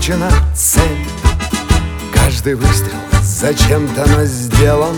намечена цель. Каждый выстрел зачем-то но сделан,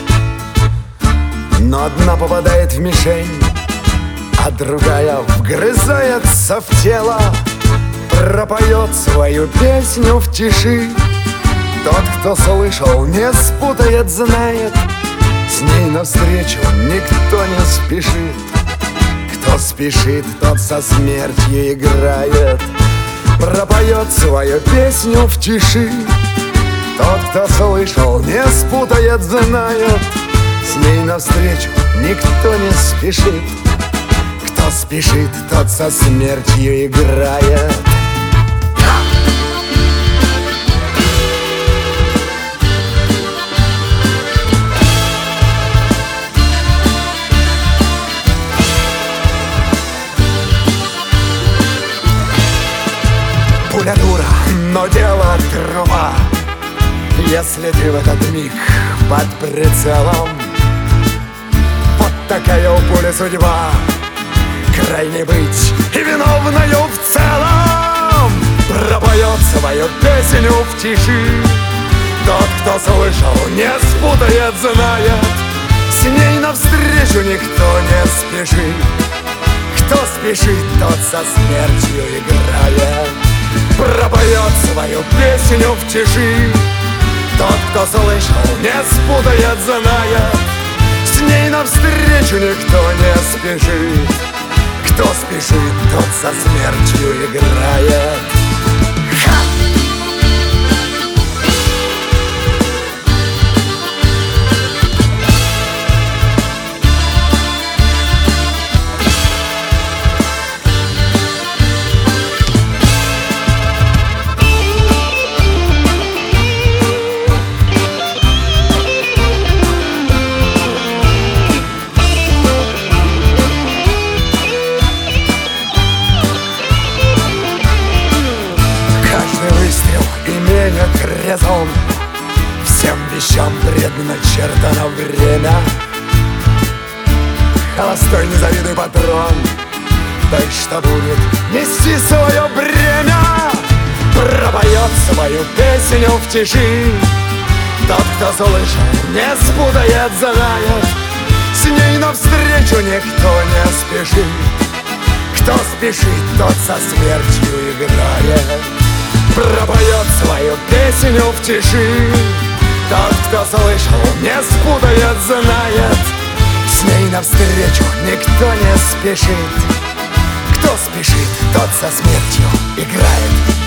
но одна попадает в мишень, а другая вгрызается в тело. Пропоет свою песню в тиши. Тот, кто слышал, не спутает, знает. С ней навстречу никто не спешит. Кто спешит, тот со смертью играет. Пропоет свою песню в тиши. Тот, кто слышал, не спутает, знает. С ней навстречу никто не спешит. Кто спешит, тот со смертью играет. Пуля дура, но дело труба. Если ты в этот миг под прицелом, вот такая у пули судьба. Крайне быть и виновною в целом. Пропоет свою песню в тиши. Тот, кто слышал, не спутает, знает. С ней навстречу никто не спешит. Кто спешит, тот со смертью играет. Пропоет свою песню в тиши. Тот, кто слышал, не спутает, знает. С ней навстречу никто не спешит. Кто спешит, тот со смертью играет. Резон. Всем вещам предначертано время. Холостой, не завидуй, патрон. Той, что будет нести свое бремя. Пропоет свою песню в тиши. Тот, кто слышал, не спутает, знает. С ней навстречу никто не спешит. Кто спешит, тот со смертью играет. Пропоет свою песню в тиши. Тот, кто слышал, не спутает, знает. С ней навстречу никто не спешит. Кто спешит, тот со смертью играет.